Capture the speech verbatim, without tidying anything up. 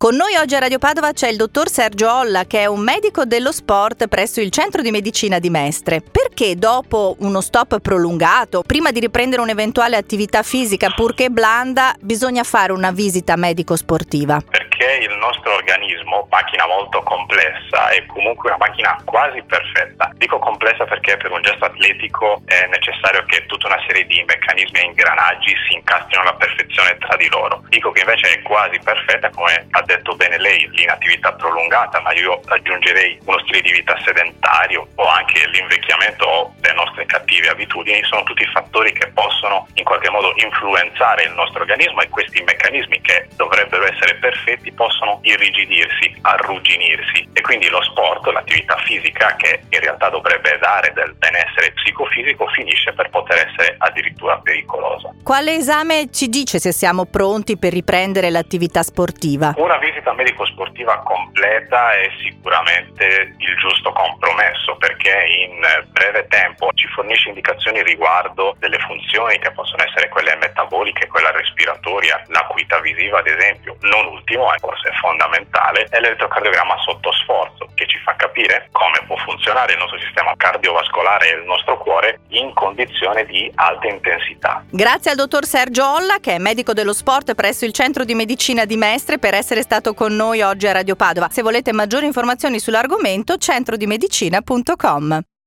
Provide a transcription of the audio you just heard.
Con noi oggi a Radio Padova c'è il dottor Sergio Olla, che è un medico dello sport presso il Centro di Medicina di Mestre. Perché dopo uno stop prolungato, prima di riprendere un'eventuale attività fisica purché blanda, bisogna fare una visita medico-sportiva? Perché il nostro organismo, macchina molto complessa, è comunque una macchina quasi perfetta. Dico complessa perché per un gesto atletico è necessario che tutta una serie di meccanismi e ingranaggi si incastrino alla perfezione tra di loro. Dico che invece è quasi perfetta, come ha detto bene lei, l'inattività prolungata, ma io aggiungerei uno stile di vita sedentario o anche l'invecchiamento o le nostre cattive abitudini. Sono tutti fattori che possono in qualche modo influenzare il nostro organismo, e questi meccanismi, che dovrebbero essere perfetti, possono irrigidirsi, arrugginirsi, e quindi lo sport, l'attività fisica, che in realtà dovrebbe dare del benessere psicofisico, finisce per poter essere addirittura pericolosa. Quale esame ci dice se siamo pronti per riprendere l'attività sportiva? Una visita medico-sportiva completa è sicuramente il giusto compromesso, perché in breve tempo ci fornisce indicazioni riguardo delle funzioni che possono essere quelle metaboliche, quella respiratoria, l'acuità visiva ad esempio. Non ultimo, forse fondamentale, è l'elettrocardiogramma sotto sforzo, che ci fa capire come può funzionare il nostro sistema cardiovascolare e il nostro cuore in condizione di alta intensità. Grazie al dottor Sergio Olla, che è medico dello sport presso il Centro di Medicina di Mestre, per essere stato con noi oggi a Radio Padova. Se volete maggiori informazioni sull'argomento, centrodimedicina punto com.